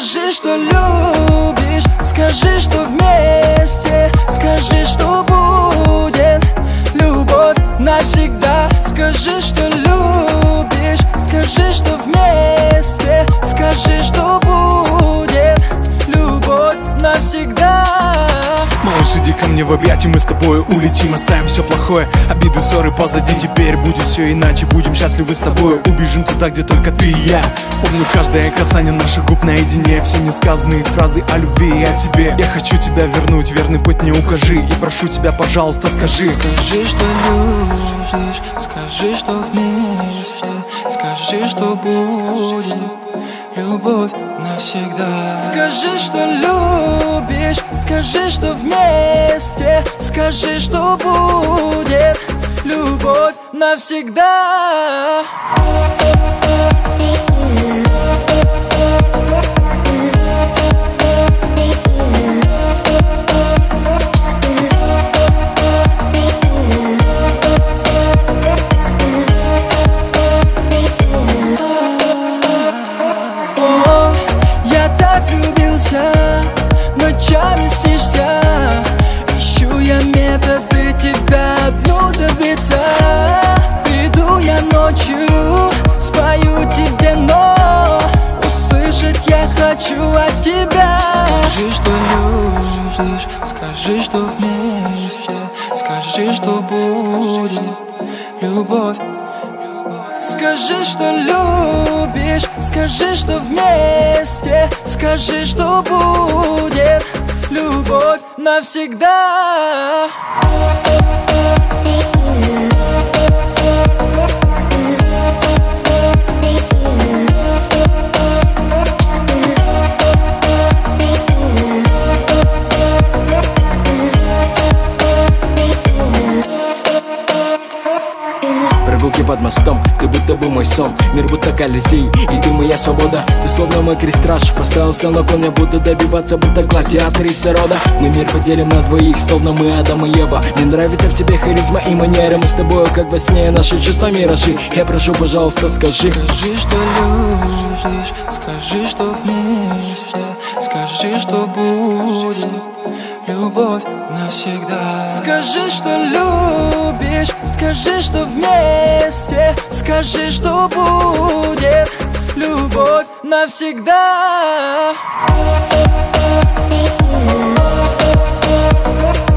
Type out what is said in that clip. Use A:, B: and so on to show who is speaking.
A: Скажи, что любишь, скажи, что вместе, скажи, что будет любовь навсегда. Скажи, что любишь, скажи, что вместе, скажи, что будет любовь навсегда.
B: Малыш, иди ко мне в объятия, мы с тобой улетим, оставим все плохое, обиды, ссоры позади, теперь будет все иначе. Будем счастливы с тобой, убежим туда, где только ты и я. Помню каждое касание наших губ наедине, все несказанные фразы о любви и о тебе. Я хочу тебя вернуть, верный путь мне укажи, и прошу тебя, пожалуйста, скажи.
A: Скажи, что любишь, скажи, что вместе, скажи, что будет любовь навсегда. Скажи, что любишь, скажи, что вместе, скажи, что будет любовь навсегда. Ночами снишься, ищу я методы тебя одну добиться. Приду я ночью, спою тебе, но услышать я хочу от тебя. Скажи, что любишь, скажи, что вместе, скажи, что будет любовь. Скажи, что любишь, скажи, что вместе, скажи, что будет любовь навсегда.
C: Прогулки под мостом, ты будто бы мой сон. Мир будто Колизей, и ты моя свобода. Ты словно мой крестраж, поставился на кон. Я буду добиваться, будто гладиатор из рода. Мы мир поделим на двоих, словно мы Адам и Ева. Мне нравится в тебе харизма и манера. Мы с тобой, как во сне, наши чувства миражи. Я прошу, пожалуйста, скажи.
A: Скажи, что любишь, скажи, что вместе, скажи, что будет любовь навсегда. Скажи, что любишь, скажи, что вместе, скажи, что будет любовь навсегда.